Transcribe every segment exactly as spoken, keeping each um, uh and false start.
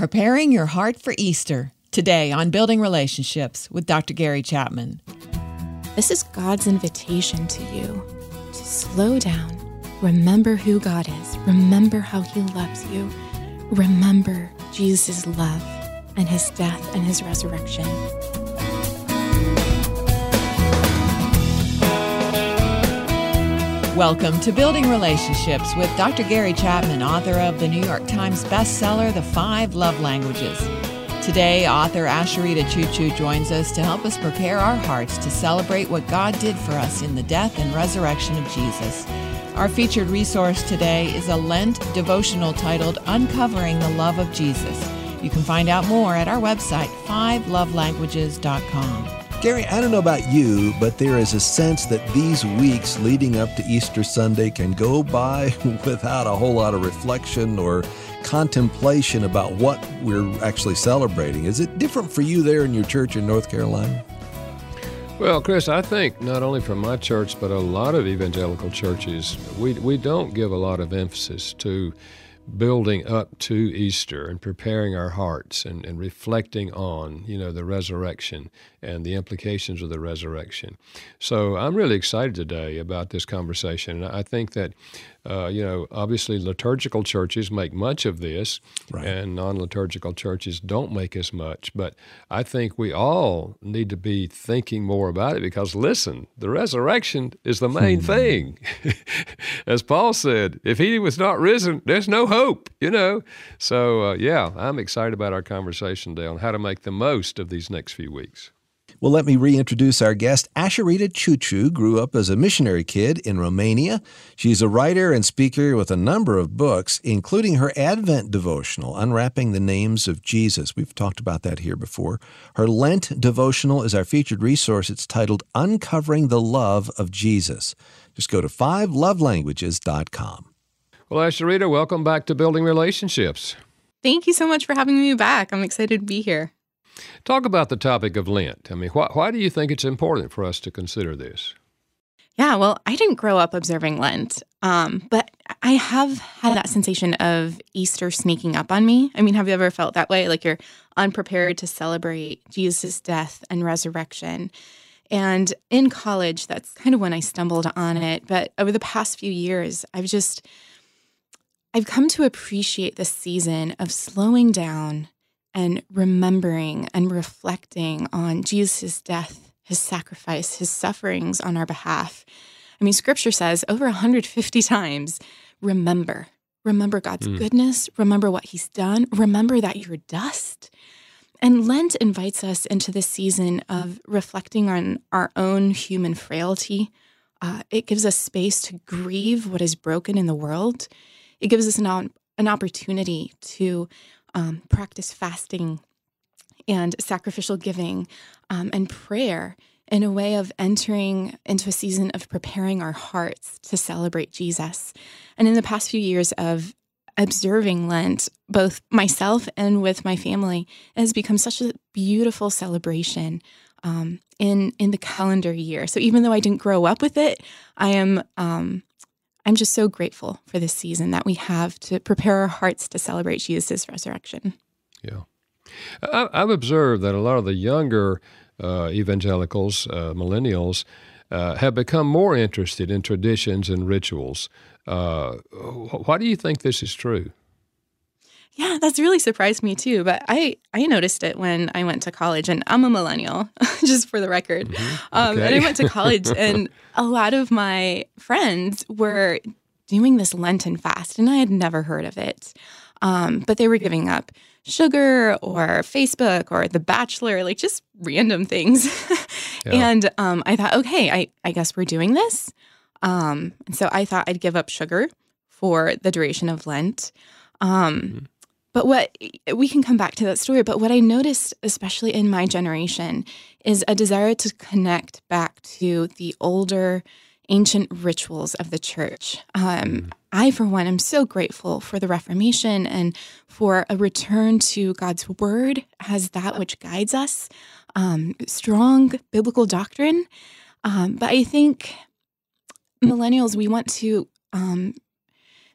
Preparing Your Heart for Easter, today on Building Relationships with Doctor Gary Chapman. This is God's invitation to you to slow down, remember who God is, remember how he loves you, remember Jesus' love and his death and his resurrection. Welcome to Building Relationships with Doctor Gary Chapman, author of the New York Times bestseller, The Five Love Languages. Today, author Asheritah Ciuciu joins us to help us prepare our hearts to celebrate what God did for us in the death and resurrection of Jesus. Our featured resource today is a Lent devotional titled Uncovering the Love of Jesus. You can find out more at our website, five love languages dot com. Gary, I don't know about you, but there is a sense that these weeks leading up to Easter Sunday can go by without a whole lot of reflection or contemplation about what we're actually celebrating. Is it different for you there in your church in North Carolina? Well, Chris, I think not only from my church, but a lot of evangelical churches, we we don't give a lot of emphasis to building up to Easter and preparing our hearts and, and reflecting on, you know, the resurrection and the implications of the resurrection. So I'm really excited today about this conversation. And I think that, uh, you know, obviously liturgical churches make much of this, right, and non-liturgical churches don't make as much. But I think we all need to be thinking more about it because, listen, the resurrection is the main hmm. thing. As Paul said, if he was not risen, there's no hope, you know. So, uh, yeah, I'm excited about our conversation today on how to make the most of these next few weeks. Well, let me reintroduce our guest. Asheritah Ciuciu grew up as a missionary kid in Romania. She's a writer and speaker with a number of books, including her Advent devotional, Unwrapping the Names of Jesus. We've talked about that here before. Her Lent devotional is our featured resource. It's titled Uncovering the Love of Jesus. Just go to five love languages dot com. Well, Asheritah, welcome back to Building Relationships. Thank you so much for having me back. I'm excited to be here. Talk about the topic of Lent. I mean, why, why do you think it's important for us to consider this? Yeah, well, I didn't grow up observing Lent, um, but I have had that sensation of Easter sneaking up on me. I mean, have you ever felt that way? Like you're unprepared to celebrate Jesus' death and resurrection. And in college, that's kind of when I stumbled on it. But over the past few years, I've just, I've come to appreciate the season of slowing down and remembering and reflecting on Jesus' death, his sacrifice, his sufferings on our behalf. I mean, Scripture says over one hundred fifty times, remember. Remember God's mm. goodness. Remember what he's done. Remember that you're dust. And Lent invites us into this season of reflecting on our own human frailty. Uh, it gives us space to grieve what is broken in the world. It gives us an, an opportunity to Um, practice fasting and sacrificial giving um, and prayer in a way of entering into a season of preparing our hearts to celebrate Jesus. And in the past few years of observing Lent, both myself and with my family, it has become such a beautiful celebration um, in in the calendar year. So even though I didn't grow up with it, I am um, I'm just so grateful for this season that we have to prepare our hearts to celebrate Jesus' resurrection. Yeah. I, I've observed that a lot of the younger uh, evangelicals, uh, millennials, uh, have become more interested in traditions and rituals. Uh, why do you think this is true? Yeah, that's really surprised me too. But I, I noticed it when I went to college, and I'm a millennial, just for the record. Mm-hmm. Um, okay. And I went to college, and a lot of my friends were doing this Lenten fast, and I had never heard of it. Um, but they were giving up sugar or Facebook or The Bachelor, like just random things. Yeah. And um, I thought, okay, I, I guess we're doing this. Um, and so I thought I'd give up sugar for the duration of Lent. Um, mm-hmm. But what, we can come back to that story, but what I noticed, especially in my generation, is a desire to connect back to the older, ancient rituals of the church. Um, mm-hmm. I, for one, am so grateful for the Reformation and for a return to God's Word as that which guides us, um, strong biblical doctrine. Um, but I think millennials, we want to um,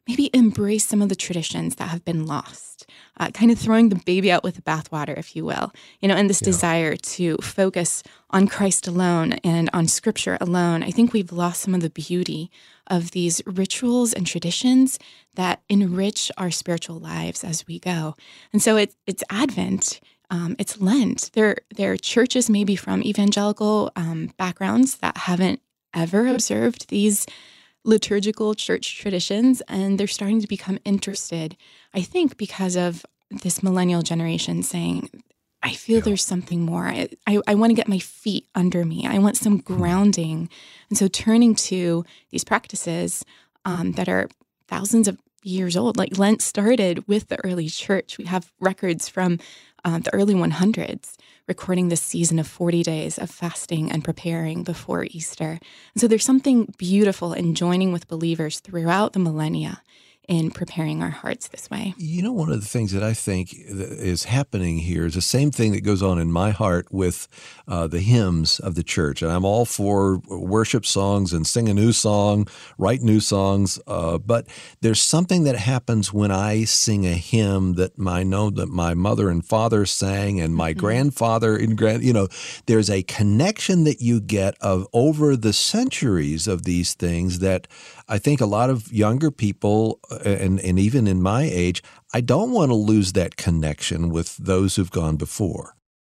maybe embrace some of the traditions that have been lost, uh, kind of throwing the baby out with the bathwater, if you will, you know, and this yeah. desire to focus on Christ alone and on Scripture alone. I think we've lost some of the beauty of these rituals and traditions that enrich our spiritual lives as we go. And so it, it's Advent. Um, it's Lent. There, there are churches maybe from evangelical um, backgrounds that haven't ever observed these liturgical church traditions, and they're starting to become interested, I think, because of this millennial generation saying, I feel yeah. there's something more. I, I, I want to get my feet under me. I want some grounding. And so turning to these practices um, that are thousands of years old, like Lent started with the early church. We have records from uh, the early hundreds recording this season of forty days of fasting and preparing before Easter. And so there's something beautiful in joining with believers throughout the millennia in preparing our hearts this way. You know, one of the things that I think is happening here is the same thing that goes on in my heart with uh, the hymns of the church. And I'm all for worship songs and sing a new song, write new songs. Uh, but there's something that happens when I sing a hymn that I know that my mother and father sang and my mm-hmm. grandfather and grand, you know, there's a connection that you get of over the centuries of these things that I think a lot of younger people, and, and even in my age, I don't want to lose that connection with those who've gone before.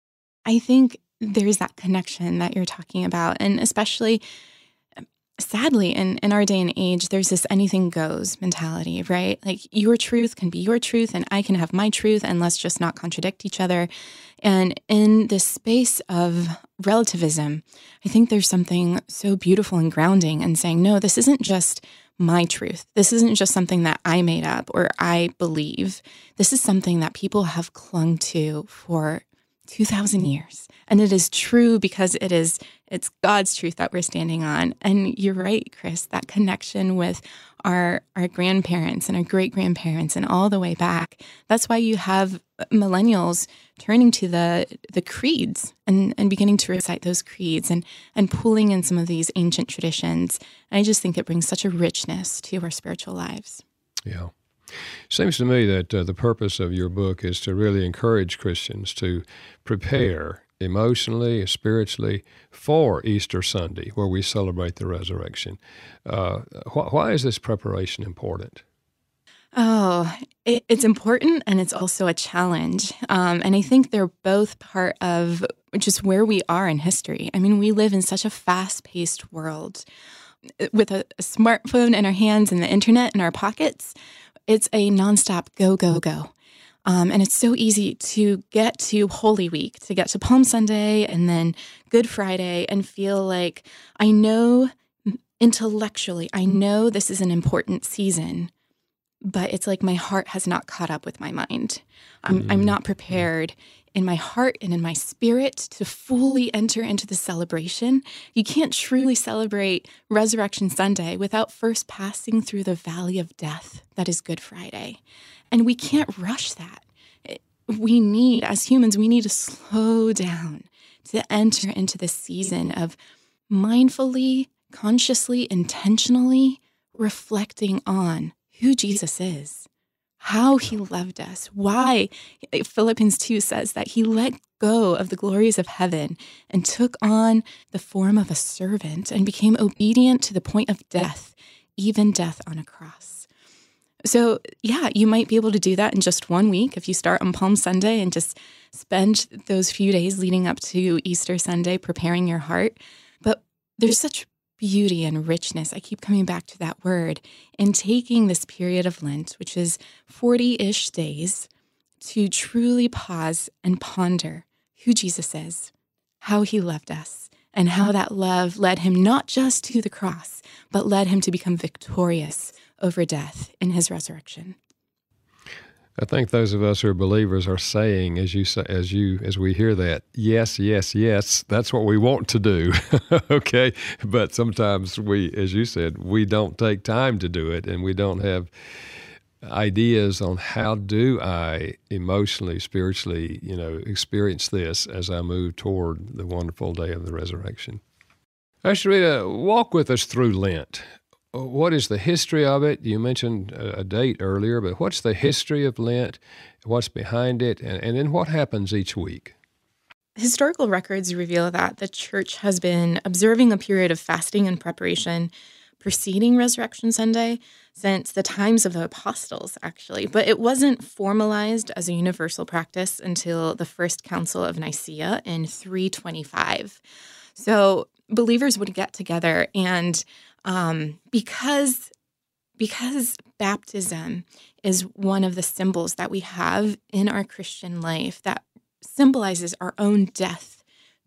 I think there's that connection that you're talking about. And especially, sadly, in, in our day and age, there's this anything goes mentality, right? Like your truth can be your truth and I can have my truth and let's just not contradict each other. And in this space of relativism, I think there's something so beautiful and grounding and saying, no, this isn't just my truth. This isn't just something that I made up or I believe. This is something that people have clung to for two thousand years. And it is true because it is, it's God's truth that we're standing on. And you're right, Chris, that connection with our, our grandparents and our great-grandparents and all the way back. That's why you have millennials turning to the the creeds and, and beginning to recite those creeds and, and pulling in some of these ancient traditions. And I just think it brings such a richness to our spiritual lives. Yeah. Seems to me that uh, the purpose of your book is to really encourage Christians to prepare emotionally, spiritually for Easter Sunday, where we celebrate the resurrection. Uh, wh- why is this preparation important? Oh, it, it's important and it's also a challenge. Um, and I think they're both part of just where we are in history. I mean, we live in such a fast-paced world with a, a smartphone in our hands and the internet in our pockets. It's a nonstop go, go, go. Um, and it's so easy to get to Holy Week, to get to Palm Sunday and then Good Friday and feel like I know intellectually, I know this is an important season, but it's like my heart has not caught up with my mind. I'm, mm-hmm. I'm not prepared in my heart and in my spirit to fully enter into the celebration. You can't truly celebrate Resurrection Sunday without first passing through the valley of death that is Good Friday. And we can't rush that. We need, as humans, we need to slow down to enter into this season of mindfully, consciously, intentionally reflecting on who Jesus is, how he loved us, why Philippians two says that he let go of the glories of heaven and took on the form of a servant and became obedient to the point of death, even death on a cross. So yeah, you might be able to do that in just one week if you start on Palm Sunday and just spend those few days leading up to Easter Sunday preparing your heart. But there's such beauty and richness, I keep coming back to that word, in taking this period of Lent, which is forty-ish days, to truly pause and ponder who Jesus is, how he loved us, and how that love led him not just to the cross, but led him to become victorious over death in his resurrection. I think those of us who are believers are saying, as you say, as you as we hear that, yes, yes, yes, that's what we want to do. Okay, but sometimes we, as you said, we don't take time to do it, and we don't have ideas on how do I emotionally, spiritually, you know, experience this as I move toward the wonderful day of the resurrection. Asheritah, walk with us through Lent. what is the history of it? You mentioned a date earlier, but what's the history of Lent? What's behind it? And, and then what happens each week? Historical records reveal that the church has been observing a period of fasting and preparation preceding Resurrection Sunday since the times of the apostles, actually. But it wasn't formalized as a universal practice until the First Council of Nicaea in three twenty-five. So believers would get together, and um, because, because baptism is one of the symbols that we have in our Christian life that symbolizes our own death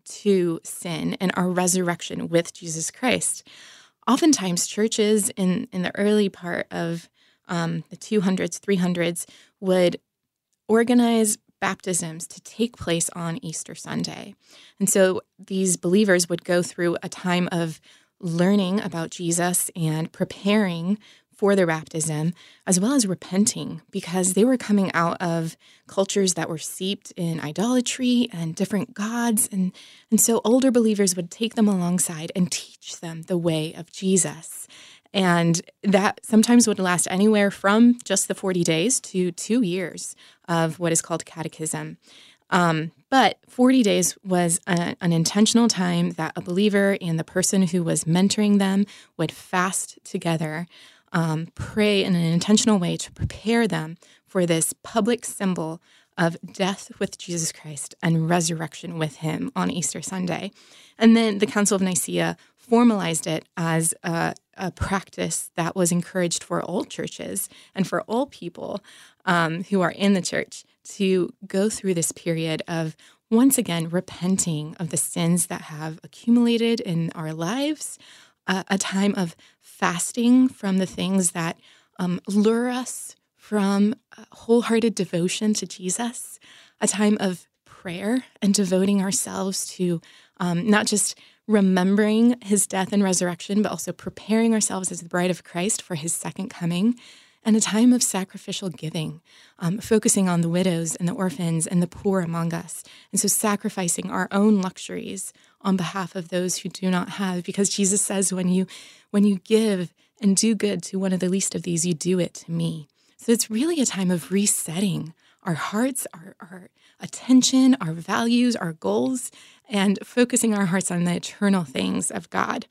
to sin and our resurrection with Jesus Christ. Oftentimes, churches in, in the early part of um, the two hundreds, three hundreds would organize baptisms to take place on Easter Sunday. And so these believers would go through a time of learning about Jesus and preparing for their baptism, as well as repenting, because they were coming out of cultures that were steeped in idolatry and different gods. And, and so older believers would take them alongside and teach them the way of Jesus. And that sometimes would last anywhere from just the forty days to two years of what is called catechism. Um, but forty days was a, an intentional time that a believer and the person who was mentoring them would fast together, Um, pray in an intentional way to prepare them for this public symbol of death with Jesus Christ and resurrection with him on Easter Sunday. And then the Council of Nicaea formalized it as a, a practice that was encouraged for all churches and for all people um, who are in the church to go through this period of, once again, repenting of the sins that have accumulated in our lives, uh, a time of fasting from the things that um, lure us from wholehearted devotion to Jesus, a time of prayer and devoting ourselves to um, not just remembering his death and resurrection, but also preparing ourselves as the bride of Christ for his second coming, and a time of sacrificial giving, um, focusing on the widows and the orphans and the poor among us. And so sacrificing our own luxuries on behalf of those who do not have, because Jesus says, when you when you give and do good to one of the least of these, you do it to me. So it's really a time of resetting our hearts, our, our attention, our values, our goals, and focusing our hearts on the eternal things of God.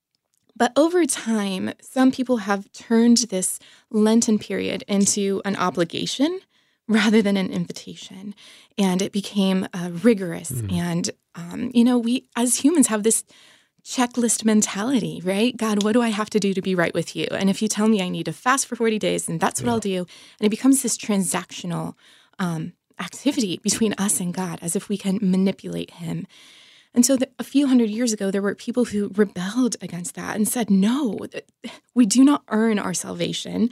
But over time, some people have turned this Lenten period into an obligation rather than an invitation. And it became uh, rigorous. Mm. And, um, you know, we as humans have this checklist mentality, right? God, what do I have to do to be right with you? And if you tell me I need to fast for forty days, then that's what yeah. I'll do. And it becomes this transactional um, activity between us and God, as if we can manipulate him. And so the, a few hundred years ago, there were people who rebelled against that and said, no, we do not earn our salvation.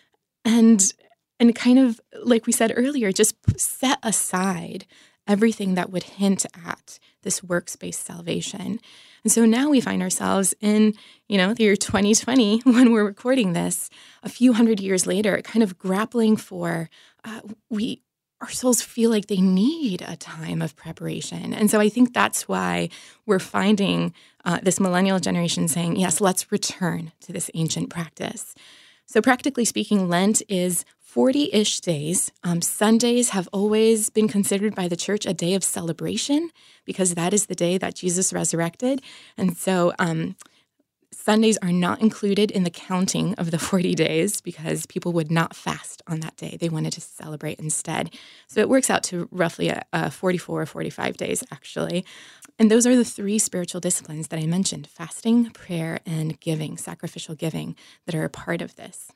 And, and kind of, like we said earlier, just set aside everything that would hint at this works-based salvation. And so now we find ourselves in, you know, the year twenty twenty, when we're recording this, a few hundred years later, kind of grappling for, uh, we our souls feel like they need a time of preparation. And so I think that's why we're finding uh, this millennial generation saying, yes, let's return to this ancient practice. So practically speaking, Lent is forty-ish days. Um, Sundays have always been considered by the church a day of celebration because that is the day that Jesus resurrected. And so um, Sundays are not included in the counting of the forty days because people would not fast on that day. They wanted to celebrate instead. So it works out to roughly a, a forty-four or forty-five days, actually. And those are the three spiritual disciplines that I mentioned: fasting, prayer, and giving, sacrificial giving, that are a part of this.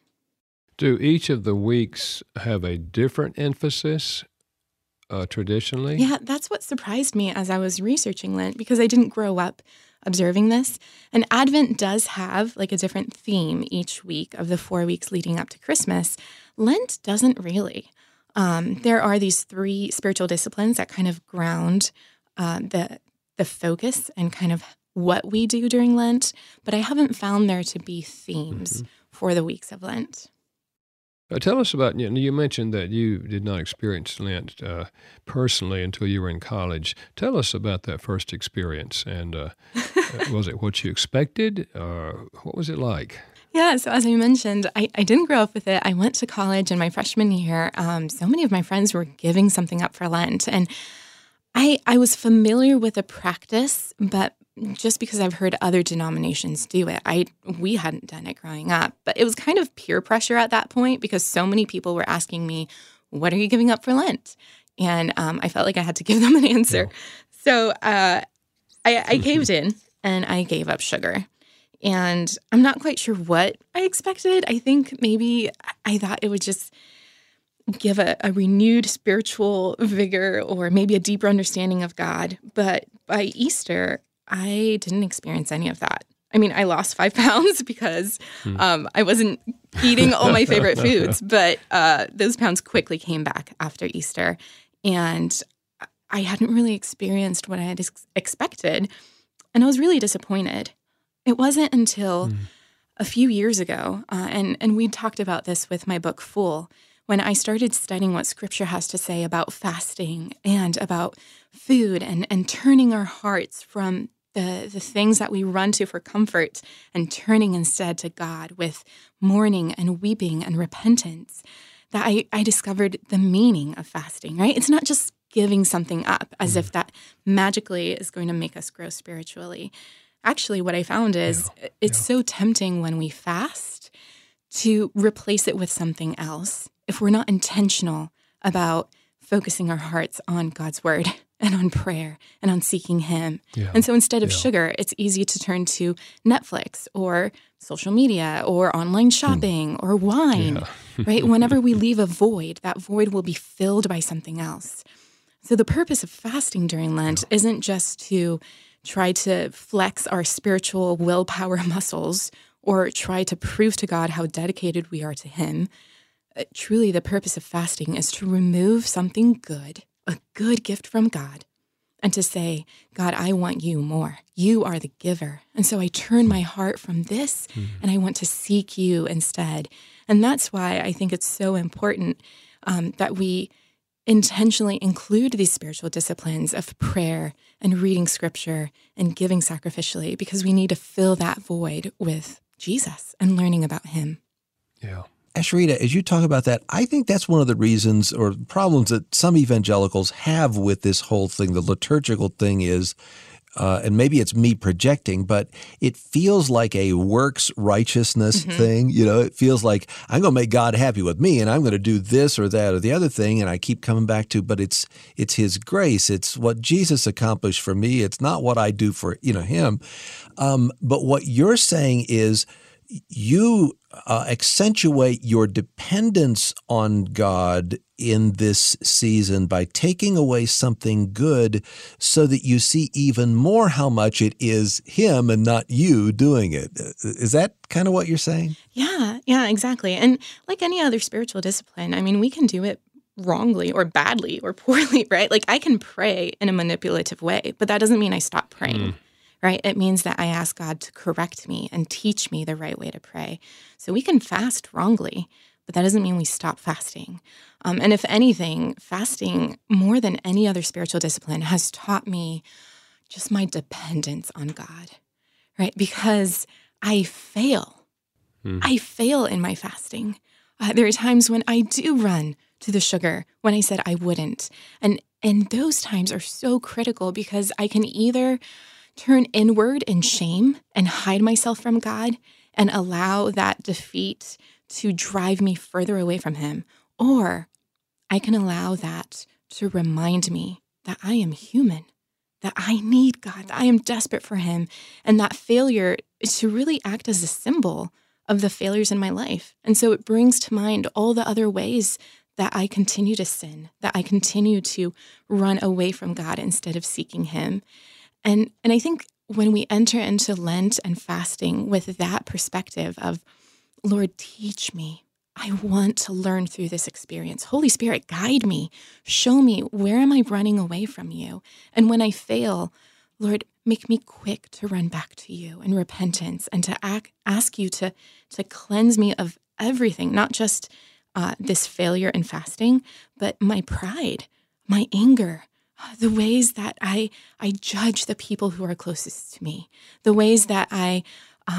Do each of the weeks have a different emphasis uh, traditionally? Yeah, that's what surprised me as I was researching Lent, because I didn't grow up observing this. And Advent does have like a different theme each week of the four weeks leading up to Christmas. Lent doesn't really. Um, there are these three spiritual disciplines that kind of ground uh, the the focus and kind of what we do during Lent, but I haven't found there to be themes mm-hmm. for the weeks of Lent. Uh, tell us about, you know, you mentioned that you did not experience Lent uh, personally until you were in college. Tell us about that first experience. And uh, was it what you expected? Or what was it like? Yeah, so as I mentioned, I, I didn't grow up with it. I went to college in my freshman year. Um, so many of my friends were giving something up for Lent. And I, I was familiar with the practice, but just because I've heard other denominations do it, I we hadn't done it growing up. But it was kind of peer pressure at that point because so many people were asking me, what are you giving up for Lent? And um, I felt like I had to give them an answer. Yeah. So uh, I, I caved in and I gave up sugar. And I'm not quite sure what I expected. I think maybe I thought it would just give a, a renewed spiritual vigor or maybe a deeper understanding of God. But by Easter, I didn't experience any of that. I mean, I lost five pounds because hmm. um, I wasn't eating all my favorite foods, but uh, those pounds quickly came back after Easter. And I hadn't really experienced what I had ex- expected. And I was really disappointed. It wasn't until mm. a few years ago, uh, and, and we talked about this with my book, Fool, when I started studying what Scripture has to say about fasting and about food and, and turning our hearts from the, the things that we run to for comfort and turning instead to God with mourning and weeping and repentance, that I, I discovered the meaning of fasting, right? It's not just giving something up as mm. if that magically is going to make us grow spiritually. Actually, what I found is yeah, it's yeah. so tempting when we fast to replace it with something else if we're not intentional about focusing our hearts on God's word and on prayer and on seeking him. Yeah, and so instead of yeah. sugar, it's easy to turn to Netflix or social media or online shopping hmm. or wine, yeah. right? Whenever we leave a void, that void will be filled by something else. So the purpose of fasting during Lent yeah. isn't just to try to flex our spiritual willpower muscles or try to prove to God how dedicated we are to him. Uh, truly, the purpose of fasting is to remove something good, a good gift from God, and to say, God, I want you more. You are the giver. And so I turn my heart from this mm-hmm. and I want to seek you instead. And that's why I think it's so important um, that we intentionally include these spiritual disciplines of prayer and reading scripture and giving sacrificially, because we need to fill that void with Jesus and learning about him. Yeah. Asheritah, as you talk about that, I think that's one of the reasons or problems that some evangelicals have with this whole thing. The liturgical thing is, uh, and maybe it's me projecting, but it feels like a works righteousness mm-hmm. thing. You know, it feels like I'm going to make God happy with me and I'm going to do this or that or the other thing. And I keep coming back to, but it's it's his grace. It's what Jesus accomplished for me. It's not what I do for, you know, him. Um, but what you're saying is you uh, accentuate your dependence on God in this season by taking away something good so that you see even more how much it is him and not you doing it. Is that kind of what you're saying? Yeah, yeah, exactly. And like any other spiritual discipline, I mean, we can do it wrongly or badly or poorly, right? Like I can pray in a manipulative way, but that doesn't mean I stop praying. Mm. Right? It means that I ask God to correct me and teach me the right way to pray. So we can fast wrongly, but that doesn't mean we stop fasting. Um, and if anything, fasting more than any other spiritual discipline has taught me just my dependence on God, right? Because I fail. Mm. I fail in my fasting. Uh, there are times when I do run to the sugar when I said I wouldn't. And, and those times are so critical because I can either turn inward in shame and hide myself from God and allow that defeat to drive me further away from him. Or I can allow that to remind me that I am human, that I need God, that I am desperate for him, and that failure is to really act as a symbol of the failures in my life. And so it brings to mind all the other ways that I continue to sin, that I continue to run away from God instead of seeking him. And and I think when we enter into Lent and fasting with that perspective of, Lord, teach me. I want to learn through this experience. Holy Spirit, guide me. Show me, where am I running away from you? And when I fail, Lord, make me quick to run back to you in repentance and to ask, ask you to, to cleanse me of everything, not just uh, this failure in fasting, but my pride, my anger, the ways that I I judge the people who are closest to me, the ways that I um,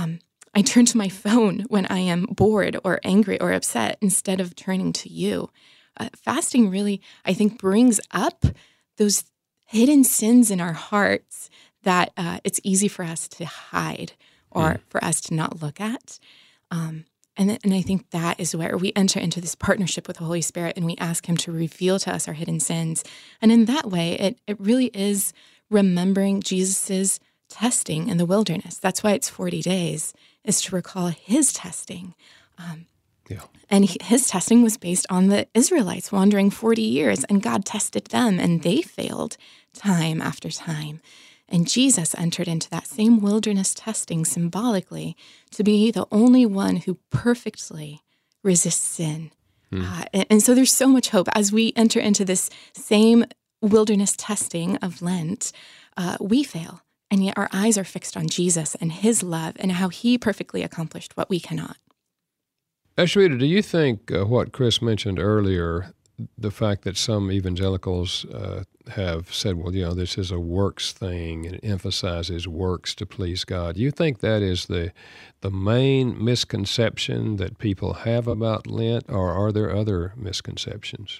I turn to my phone when I am bored or angry or upset instead of turning to you. Uh, fasting really, I think, brings up those hidden sins in our hearts that uh, it's easy for us to hide or mm. for us to not look at. Um, and, th- and I think that is where we enter into this partnership with the Holy Spirit and we ask him to reveal to us our hidden sins. And in that way, it, it really is remembering Jesus's testing in the wilderness. That's why it's forty days, is to recall his testing. Um, yeah. And he, his testing was based on the Israelites wandering forty years, and God tested them, and they failed time after time. And Jesus entered into that same wilderness testing symbolically to be the only one who perfectly resists sin. Hmm. Uh, and, and so there's so much hope as we enter into this same wilderness testing of Lent. Uh, we fail. And yet our eyes are fixed on Jesus and his love and how he perfectly accomplished what we cannot. Asheritah, do you think uh, what Chris mentioned earlier, the fact that some evangelicals uh, have said, well, you know, this is a works thing and it emphasizes works to please God, do you think that is the the main misconception that people have about Lent, or are there other misconceptions?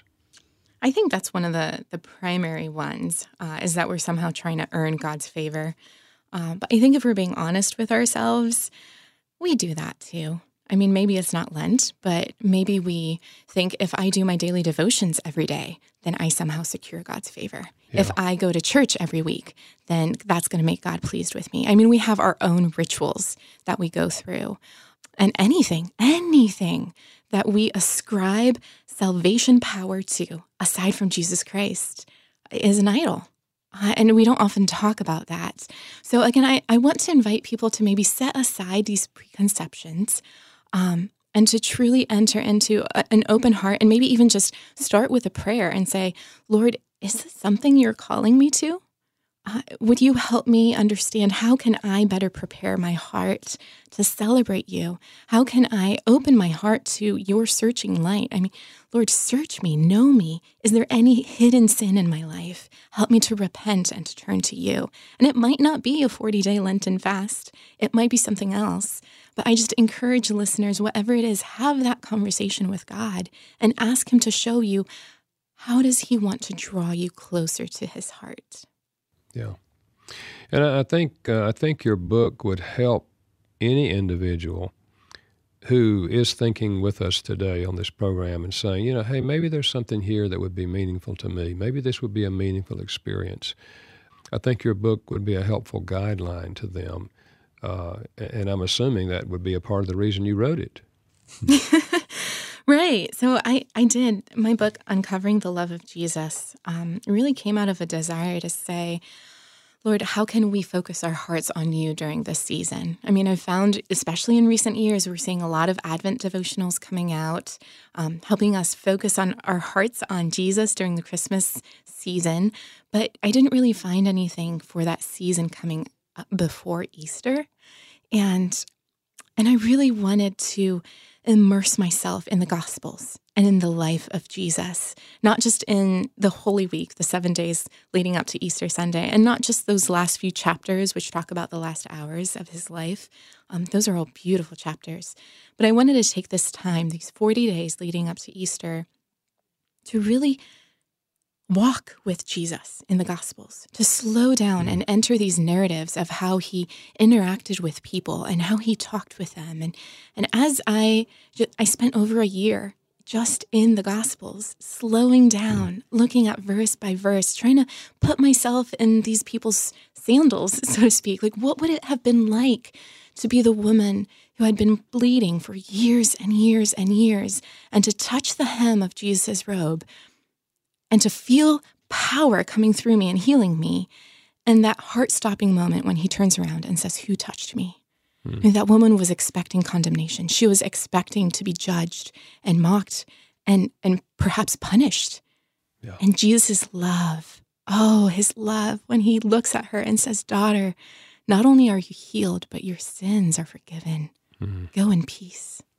I think that's one of the, the primary ones, uh, is that we're somehow trying to earn God's favor. Uh, but I think if we're being honest with ourselves, we do that too. I mean, maybe it's not Lent, but maybe we think if I do my daily devotions every day, then I somehow secure God's favor. Yeah. If I go to church every week, then that's going to make God pleased with me. I mean, we have our own rituals that we go through. And anything, anything that we ascribe salvation power to, aside from Jesus Christ, is an idol. Uh, and we don't often talk about that. So again, I, I want to invite people to maybe set aside these preconceptions um, and to truly enter into a, an open heart, and maybe even just start with a prayer and say, Lord, is this something you're calling me to? Uh, would you help me understand how can I better prepare my heart to celebrate you? How can I open my heart to your searching light? I mean, Lord, search me, know me. Is there any hidden sin in my life? Help me to repent and to turn to you. And it might not be a forty-day Lenten fast. It might be something else. But I just encourage listeners, whatever it is, have that conversation with God and ask him to show you, how does he want to draw you closer to his heart? Yeah, and I think uh, I think your book would help any individual who is thinking with us today on this program and saying, you know, hey, maybe there's something here that would be meaningful to me. Maybe this would be a meaningful experience. I think your book would be a helpful guideline to them, uh, and I'm assuming that would be a part of the reason you wrote it. Right. So I, I did. My book, Uncovering the Love of Jesus, um, really came out of a desire to say, Lord, how can we focus our hearts on you during this season? I mean, I've found, especially in recent years, we're seeing a lot of Advent devotionals coming out, um, helping us focus on our hearts on Jesus during the Christmas season. But I didn't really find anything for that season coming up before Easter. And, and I really wanted to immerse myself in the Gospels and in the life of Jesus, not just in the Holy Week, the seven days leading up to Easter Sunday, and not just those last few chapters, which talk about the last hours of his life. Um, those are all beautiful chapters. But I wanted to take this time, these forty days leading up to Easter, to really walk with Jesus in the Gospels, to slow down and enter these narratives of how he interacted with people and how he talked with them. And and as I, I spent over a year just in the Gospels, slowing down, looking at verse by verse, trying to put myself in these people's sandals, so to speak. Like, what would it have been like to be the woman who had been bleeding for years and years and years, and to touch the hem of Jesus' robe, and to feel power coming through me and healing me, and that heart-stopping moment when he turns around and says, who touched me? Hmm. I mean, that woman was expecting condemnation. She was expecting to be judged and mocked and, and perhaps punished. Yeah. And Jesus' love, oh, his love, when he looks at her and says, daughter, not only are you healed, but your sins are forgiven. Hmm. Go in peace.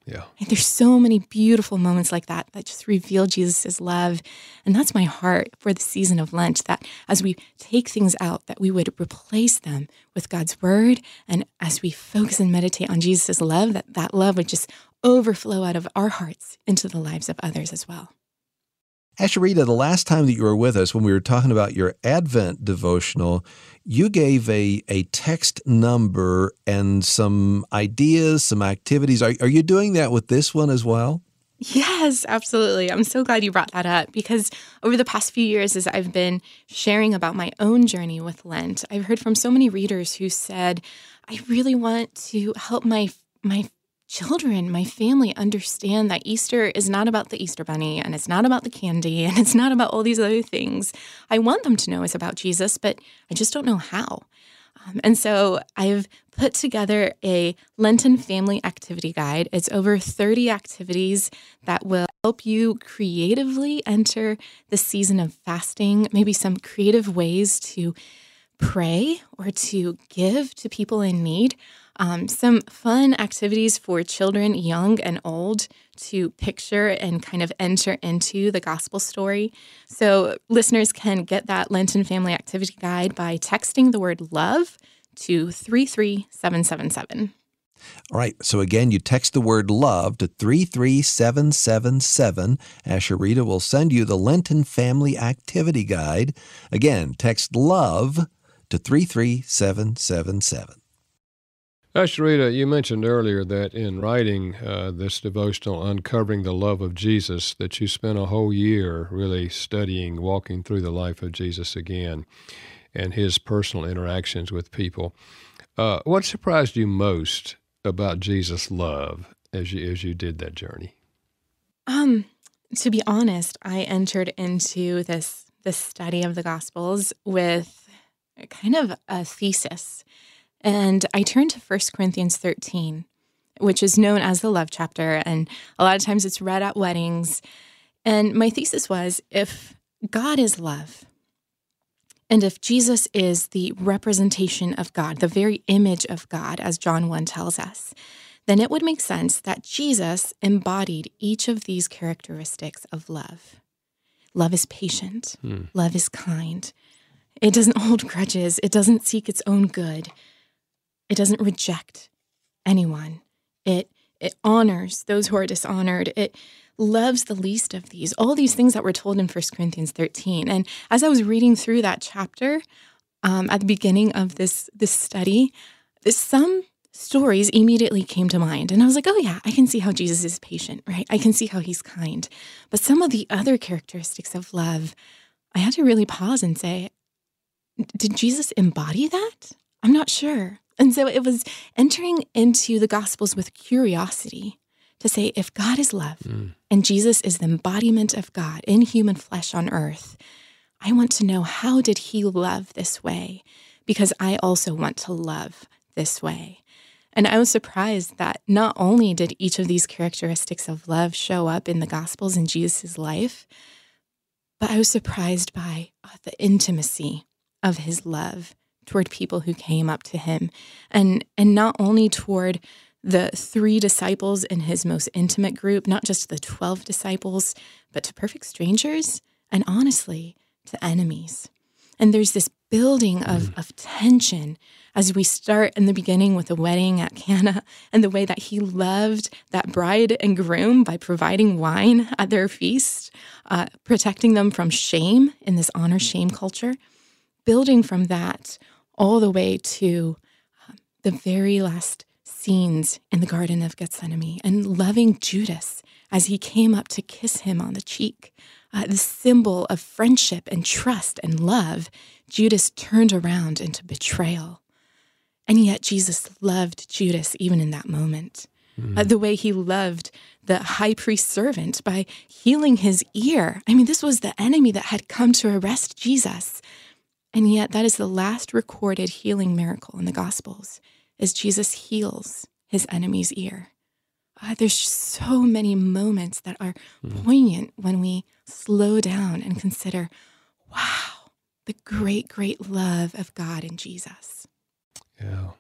Yeah. And there's so many beautiful moments like that that just reveal Jesus' love. And that's my heart for the season of Lent, that as we take things out, that we would replace them with God's word. And as we focus and meditate on Jesus' love, that that love would just overflow out of our hearts into the lives of others as well. Asheritah, the last time that you were with us when we were talking about your Advent devotional, you gave a, a text number and some ideas, some activities. Are, are you doing that with this one as well? Yes, absolutely. I'm so glad you brought that up, because over the past few years, as I've been sharing about my own journey with Lent, I've heard from so many readers who said, I really want to help my my children, my family understand that Easter is not about the Easter bunny, and it's not about the candy, and it's not about all these other things. I want them to know it's about Jesus, but I just don't know how. Um, and so I've put together a Lenten family activity guide. It's over thirty activities that will help you creatively enter the season of fasting, maybe some creative ways to pray or to give to people in need. Um, some fun activities for children, young and old, to picture and kind of enter into the gospel story. So listeners can get that Lenten Family Activity Guide by texting the word love to three three seven seven seven. All right. So again, you text the word love to three three seven seven seven. Asheritah will send you the Lenten Family Activity Guide. Again, text love to three three seven seven seven. Asheritah, you mentioned earlier that in writing uh, this devotional, Uncovering the Love of Jesus, that you spent a whole year really studying, walking through the life of Jesus again and his personal interactions with people. Uh, what surprised you most about Jesus' love as you as you did that journey? Um, to be honest, I entered into this this study of the Gospels with kind of a thesis. And I turned to First Corinthians thirteen, which is known as the love chapter, and a lot of times it's read at weddings. And my thesis was, if God is love, and if Jesus is the representation of God, the very image of God, as John one tells us, then it would make sense that Jesus embodied each of these characteristics of love. Love is patient. Hmm. Love is kind. It doesn't hold grudges. It doesn't seek its own good. It doesn't reject anyone. It it honors those who are dishonored. It loves the least of these. All these things that were told in First Corinthians thirteen. And as I was reading through that chapter, um, at the beginning of this, this study, this, some stories immediately came to mind. And I was like, oh yeah, I can see how Jesus is patient, right? I can see how he's kind. But some of the other characteristics of love, I had to really pause and say, did Jesus embody that? I'm not sure. And so it was entering into the Gospels with curiosity to say, if God is love mm. and Jesus is the embodiment of God in human flesh on earth, I want to know, how did he love this way? Because I also want to love this way. And I was surprised that not only did each of these characteristics of love show up in the Gospels in Jesus' life, but I was surprised by uh, the intimacy of his love toward people who came up to him, and and not only toward the three disciples in his most intimate group, not just the twelve disciples, but to perfect strangers, and honestly, to enemies. And there's this building of, of tension as we start in the beginning with the wedding at Cana, and the way that he loved that bride and groom by providing wine at their feast, uh, protecting them from shame in this honor-shame culture. Building from that all the way to um, the very last scenes in the Garden of Gethsemane, and loving Judas as he came up to kiss him on the cheek. Uh, the symbol of friendship and trust and love, Judas turned around into betrayal. And yet Jesus loved Judas even in that moment. Mm. Uh, the way he loved the high priest's servant by healing his ear. I mean, this was the enemy that had come to arrest Jesus. And yet that is the last recorded healing miracle in the Gospels, is Jesus heals his enemy's ear. Uh, there's so many moments that are mm. poignant when we slow down and consider, wow, the great, great love of God in Jesus. Yeah.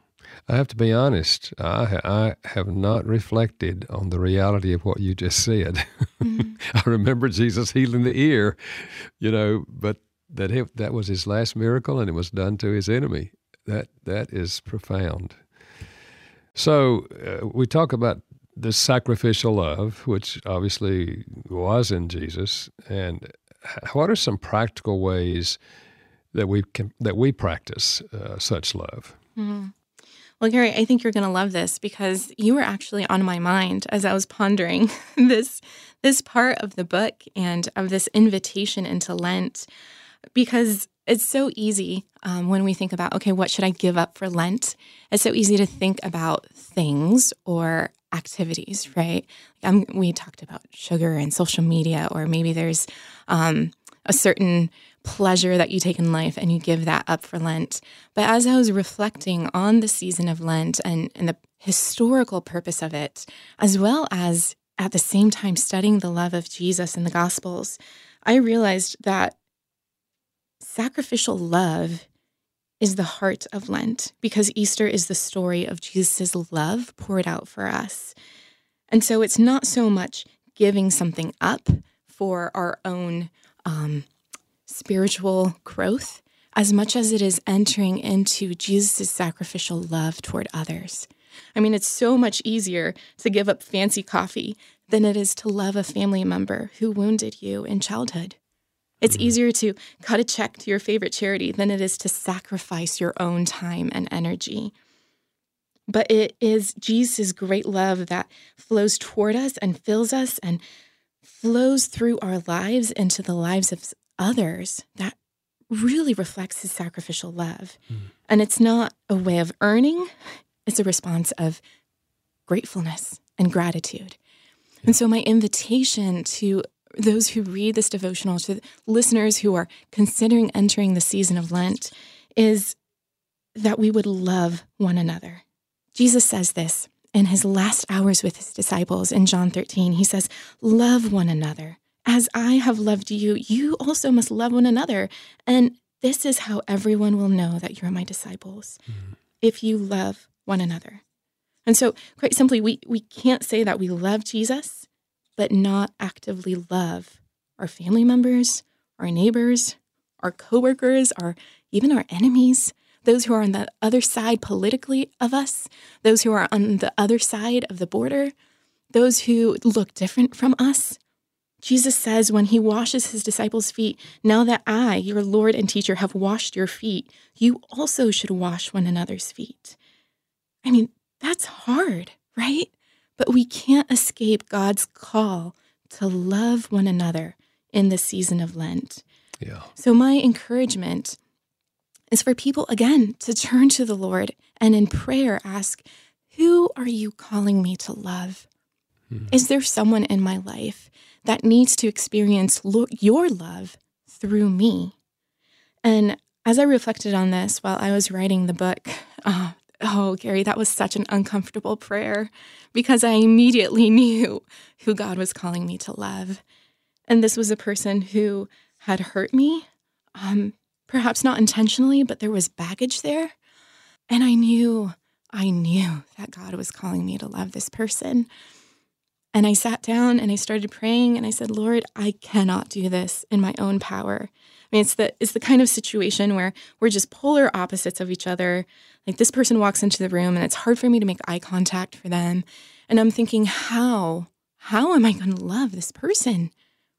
I have to be honest. I, I have not reflected on the reality of what you just said. Mm-hmm. I remember Jesus healing the ear, you know, but that it, that was his last miracle, and it was done to his enemy. That that is profound. So uh, we talk about the sacrificial love, which obviously was in Jesus, and what are some practical ways that we can that we practice uh, such love? Mm-hmm. Well, Gary, I think you're going to love this because you were actually on my mind as I was pondering this this part of the book and of this invitation into Lent, because it's so easy um, when we think about, okay, what should I give up for Lent? It's so easy to think about things or activities, right? Um, we talked about sugar and social media, or maybe there's um, a certain pleasure that you take in life and you give that up for Lent. But as I was reflecting on the season of Lent and, and the historical purpose of it, as well as at the same time studying the love of Jesus in the Gospels, I realized that sacrificial love is the heart of Lent, because Easter is the story of Jesus' love poured out for us. And so it's not so much giving something up for our own um, spiritual growth as much as it is entering into Jesus' sacrificial love toward others. I mean, it's so much easier to give up fancy coffee than it is to love a family member who wounded you in childhood. It's mm-hmm. easier to cut a check to your favorite charity than it is to sacrifice your own time and energy. But it is Jesus' great love that flows toward us and fills us and flows through our lives into the lives of others that really reflects his sacrificial love. Mm. And it's not a way of earning, it's a response of gratefulness and gratitude. Yeah. And so my invitation to those who read this devotional, to listeners who are considering entering the season of Lent, is that we would love one another. Jesus says this in his last hours with his disciples in John thirteen. He says, "Love one another. As I have loved you, you also must love one another. And this is how everyone will know that you're my disciples, mm-hmm. if you love one another." And so, quite simply, we, we can't say that we love Jesus, but not actively love our family members, our neighbors, our coworkers, our even our enemies, those who are on the other side politically of us, those who are on the other side of the border, those who look different from us. Jesus says when he washes his disciples' feet, "Now that I, your Lord and teacher, have washed your feet, you also should wash one another's feet." I mean, that's hard, right? But we can't escape God's call to love one another in the season of Lent. Yeah. So my encouragement is for people, again, to turn to the Lord and in prayer ask, who are you calling me to love? Hmm. Is there someone in my life that needs to experience lo- your love through me? And as I reflected on this while I was writing the book, uh, oh, Gary, that was such an uncomfortable prayer because I immediately knew who God was calling me to love. And this was a person who had hurt me, um, perhaps not intentionally, but there was baggage there. And I knew, I knew that God was calling me to love this person. And I sat down and I started praying and I said, "Lord, I cannot do this in my own power." I mean, it's the it's the kind of situation where we're just polar opposites of each other. Like this person walks into the room and it's hard for me to make eye contact for them. And I'm thinking, how? How am I going to love this person?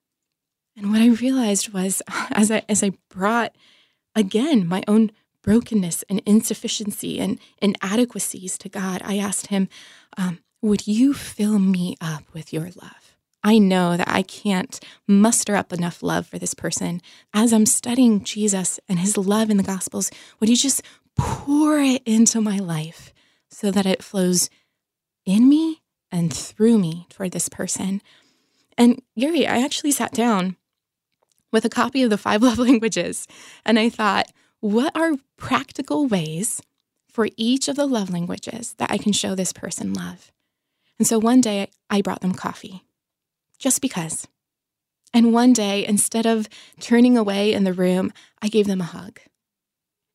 And what I realized was as I as I brought, again, my own brokenness and insufficiency and inadequacies to God, I asked him, um, would you fill me up with your love? I know that I can't muster up enough love for this person. As I'm studying Jesus and his love in the Gospels, would you just pour it into my life so that it flows in me and through me toward this person? And Gary, I actually sat down with a copy of the Five Love Languages, and I thought, what are practical ways for each of the love languages that I can show this person love? And so one day I brought them coffee, just because. And one day, instead of turning away in the room, I gave them a hug.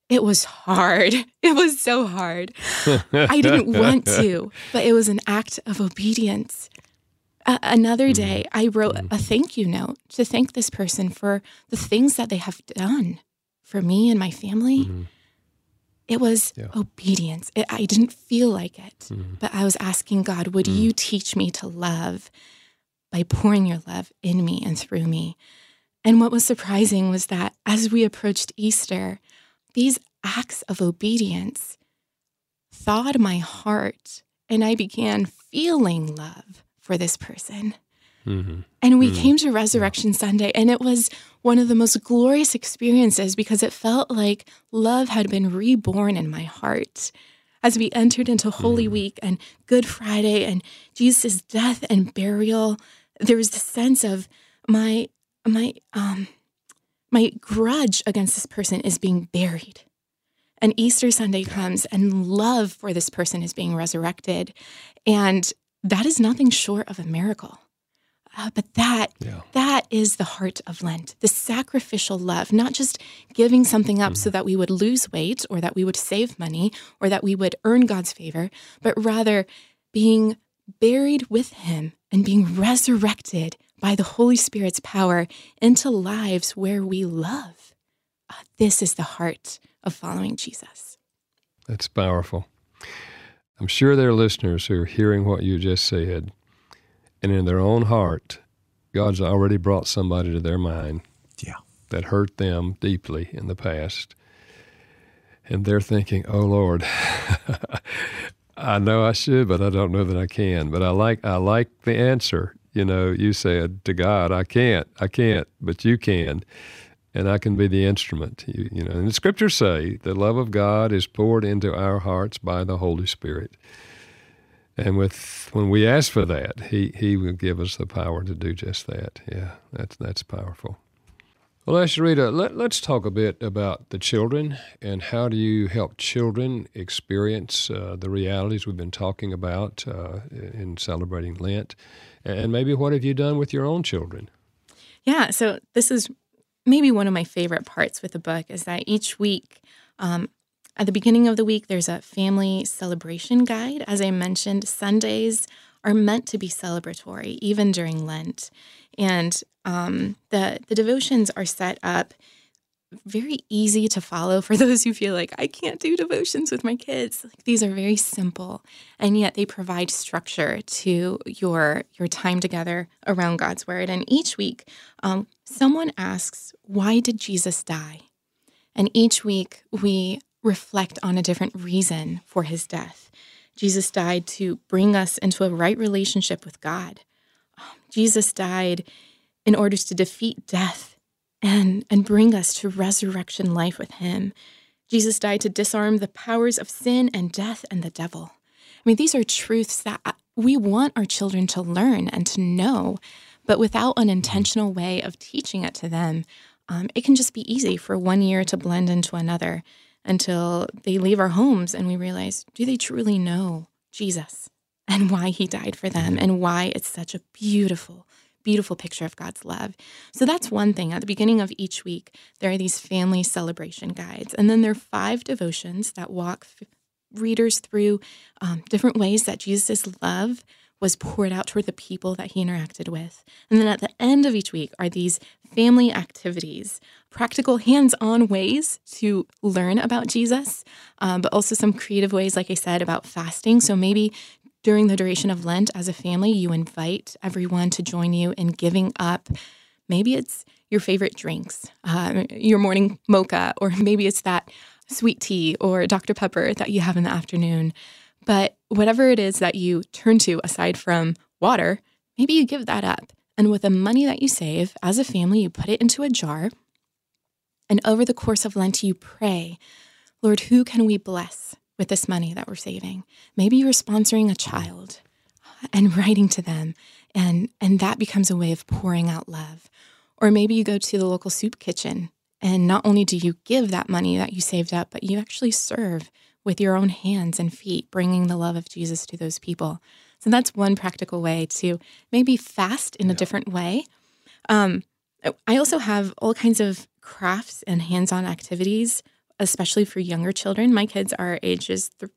it was hard. It was so hard. I didn't want to, but it was an act of obedience. Uh, another day, I wrote a thank you note to thank this person for the things that they have done for me and my family. Mm-hmm. It was yeah. obedience. It, I didn't feel like it, mm-hmm. but I was asking God, would mm-hmm. you teach me to love by pouring your love in me and through me? And what was surprising was that as we approached Easter, these acts of obedience thawed my heart, and I began feeling love for this person. Mm-hmm. And we mm-hmm. came to Resurrection yeah. Sunday, and it was one of the most glorious experiences because it felt like love had been reborn in my heart. As we entered into Holy mm-hmm. Week and Good Friday and Jesus' death and burial, there was this sense of my my um my grudge against this person is being buried. And Easter Sunday comes, and love for this person is being resurrected. And that is nothing short of a miracle. Uh, but that yeah. that is the heart of Lent, the sacrificial love, not just giving something up mm-hmm. so that we would lose weight or that we would save money or that we would earn God's favor, but rather being buried with him and being resurrected by the Holy Spirit's power into lives where we love. Uh, this is the heart of following Jesus. That's powerful. I'm sure there are listeners who are hearing what you just said, and in their own heart, God's already brought somebody to their mind yeah. that hurt them deeply in the past. And they're thinking, oh, Lord, I know I should, but I don't know that I can. But I like I like the answer. You know, you said to God, I can't, I can't, but you can. And I can be the instrument. You, you know, and the scriptures say the love of God is poured into our hearts by the Holy Spirit. And with when we ask for that, He He will give us the power to do just that. Yeah, that's that's powerful. Well, Asheritah, let, let's talk a bit about the children and how do you help children experience uh, the realities we've been talking about uh, in celebrating Lent, and maybe what have you done with your own children? Yeah, so this is maybe one of my favorite parts with the book is that each week, um, at the beginning of the week, there's a family celebration guide. As I mentioned, Sundays are meant to be celebratory, even during Lent. And um, the, the devotions are set up very easy to follow for those who feel like, I can't do devotions with my kids. Like, these are very simple, and yet they provide structure to your, your time together around God's Word. And each week, um, someone asks, why did Jesus die? And each week, we reflect on a different reason for his death. Jesus died to bring us into a right relationship with God. Jesus died in order to defeat death and, and bring us to resurrection life with him. Jesus died to disarm the powers of sin and death and the devil. I mean, these are truths that we want our children to learn and to know, but without an intentional way of teaching it to them, um, it can just be easy for one year to blend into another until they leave our homes and we realize, do they truly know Jesus and why he died for them and why it's such a beautiful, beautiful picture of God's love? So that's one thing. At the beginning of each week, there are these family celebration guides. And then there are five devotions that walk f- readers through um, different ways that Jesus' love was poured out toward the people that he interacted with. And then at the end of each week are these family activities, practical hands-on ways to learn about Jesus, um, but also some creative ways, like I said, about fasting. So maybe during the duration of Lent as a family, you invite everyone to join you in giving up. Maybe it's your favorite drinks, uh, your morning mocha, or maybe it's that sweet tea or Doctor Pepper that you have in the afternoon. But whatever it is that you turn to aside from water, maybe you give that up. And with the money that you save, as a family, you put it into a jar. And over the course of Lent, you pray, Lord, who can we bless with this money that we're saving? Maybe you're sponsoring a child and writing to them, and, and that becomes a way of pouring out love. Or maybe you go to the local soup kitchen, and not only do you give that money that you saved up, but you actually serve with your own hands and feet, bringing the love of Jesus to those people. So that's one practical way to maybe fast in a different way. Um, I also have all kinds of crafts and hands-on activities especially for younger children. My kids are ages th-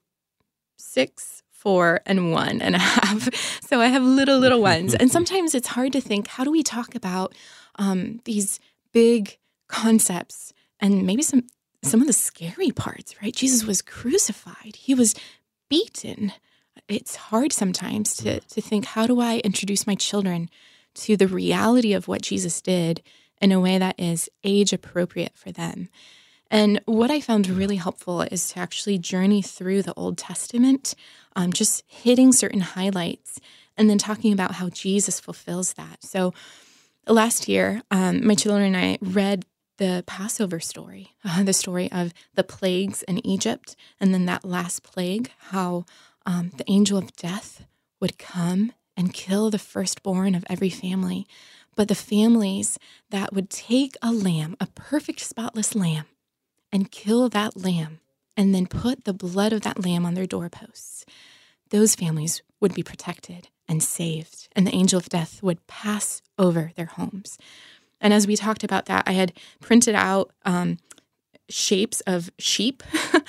six, four, and one and a half. So I have little, little ones. And sometimes it's hard to think, how do we talk about um, these big concepts and maybe some some of the scary parts, right? Jesus was crucified. He was beaten. It's hard sometimes to, to think, how do I introduce my children to the reality of what Jesus did in a way that is age appropriate for them? And what I found really helpful is to actually journey through the Old Testament, um, just hitting certain highlights and then talking about how Jesus fulfills that. So last year, um, my children and I read the Passover story, uh, the story of the plagues in Egypt, and then that last plague, how um, the angel of death would come and kill the firstborn of every family. But the families that would take a lamb, a perfect spotless lamb, and kill that lamb, and then put the blood of that lamb on their doorposts, those families would be protected and saved, and the angel of death would pass over their homes. And as we talked about that, I had printed out um, shapes of sheep,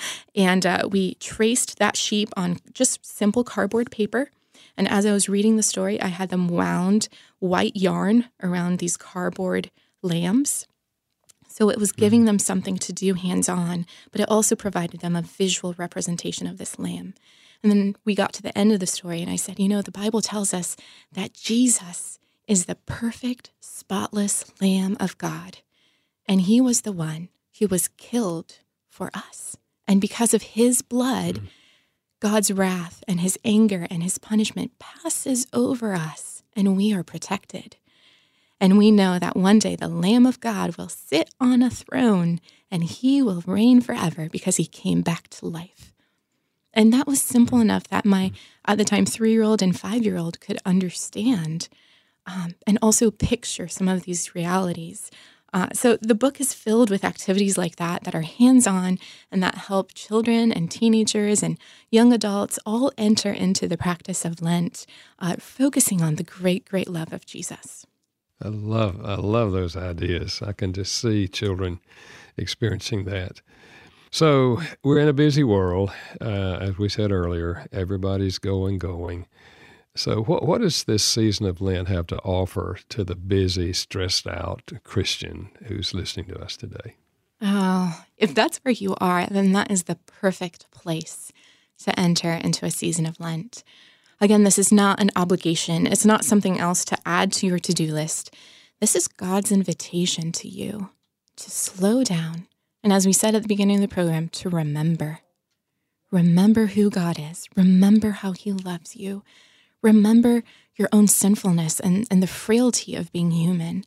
and uh, we traced that sheep on just simple cardboard paper. And as I was reading the story, I had them wound white yarn around these cardboard lambs. So it was giving them something to do hands-on, but it also provided them a visual representation of this lamb. And then we got to the end of the story, and I said, you know, the Bible tells us that Jesus is the perfect, spotless Lamb of God. And he was the one who was killed for us. And because of his blood, mm. God's wrath and his anger and his punishment passes over us, and we are protected. And we know that one day the Lamb of God will sit on a throne, and he will reign forever because he came back to life. And that was simple enough that my, at the time, three-year-old and five-year-old could understand um, and also picture some of these realities. Uh, so the book is filled with activities like that that are hands-on and that help children and teenagers and young adults all enter into the practice of Lent, uh, focusing on the great, great love of Jesus. I love, I love those ideas. I can just see children experiencing that. So we're in a busy world, uh, as we said earlier. Everybody's going, going. So what what does this season of Lent have to offer to the busy, stressed out Christian who's listening to us today? Oh, if that's where you are, then that is the perfect place to enter into a season of Lent. Again, this is not an obligation. It's not something else to add to your to-do list. This is God's invitation to you to slow down. And as we said at the beginning of the program, to remember. Remember who God is. Remember how he loves you. Remember your own sinfulness and, and the frailty of being human.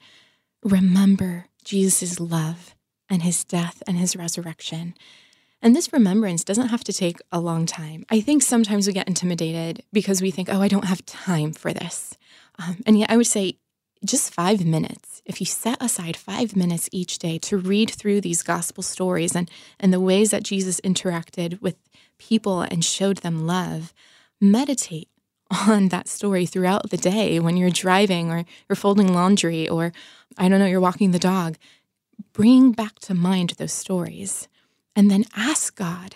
Remember Jesus' love and his death and his resurrection. And this remembrance doesn't have to take a long time. I think sometimes we get intimidated because we think, oh, I don't have time for this. Um, and yet I would say just five minutes. If you set aside five minutes each day to read through these gospel stories and, and the ways that Jesus interacted with people and showed them love, meditate on that story throughout the day when you're driving or you're folding laundry or, I don't know, you're walking the dog. Bring back to mind those stories and then ask God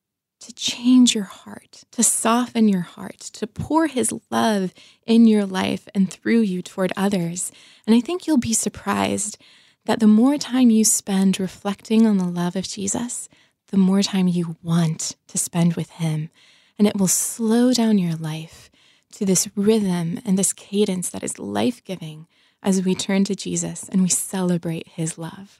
to change your heart, to soften your heart, to pour his love in your life and through you toward others. And I think you'll be surprised that the more time you spend reflecting on the love of Jesus, the more time you want to spend with him. And it will slow down your life to this rhythm and this cadence that is life-giving as we turn to Jesus and we celebrate his love.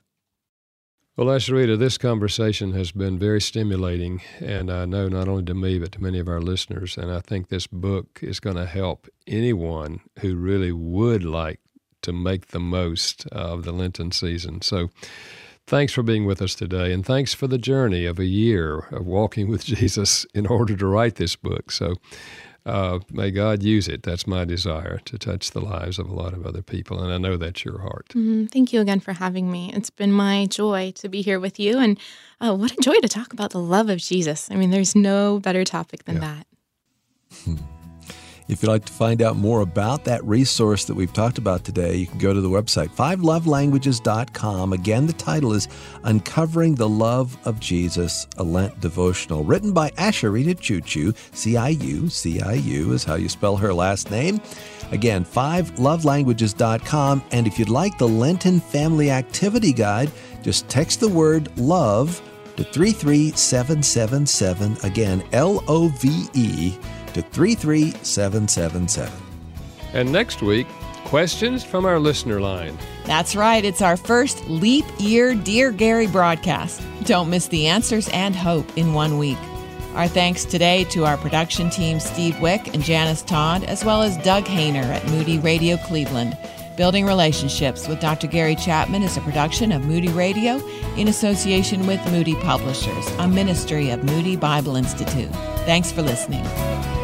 Well, Asheritah, this conversation has been very stimulating, and I know not only to me, but to many of our listeners, and I think this book is going to help anyone who really would like to make the most of the Lenten season. So thanks for being with us today, and thanks for the journey of a year of walking with Jesus in order to write this book. So Uh, may God use it. That's my desire, to touch the lives of a lot of other people, and I know that's your heart. Mm-hmm. Thank you again for having me. It's been my joy to be here with you, and uh, what a joy to talk about the love of Jesus. I mean, there's no better topic than yeah. that. If you'd like to find out more about that resource that we've talked about today, you can go to the website, five love languages dot com. Again, the title is Uncovering the Love of Jesus, a Lent Devotional, written by Asheritah Ciuciu, C I U, C I U is how you spell her last name. Again, five love languages dot com. And if you'd like the Lenten Family Activity Guide, just text the word love to three three seven seven seven. Again, L O V E to three three seven seven seven. And next week, questions from our listener line. That's right. It's our first Leap Year Dear Gary broadcast. Don't miss the answers and hope in one week. Our thanks today to our production team, Steve Wick and Janice Todd, as well as Doug Hayner at Moody Radio Cleveland. Building Relationships with Doctor Gary Chapman is a production of Moody Radio in association with Moody Publishers, a ministry of Moody Bible Institute. Thanks for listening.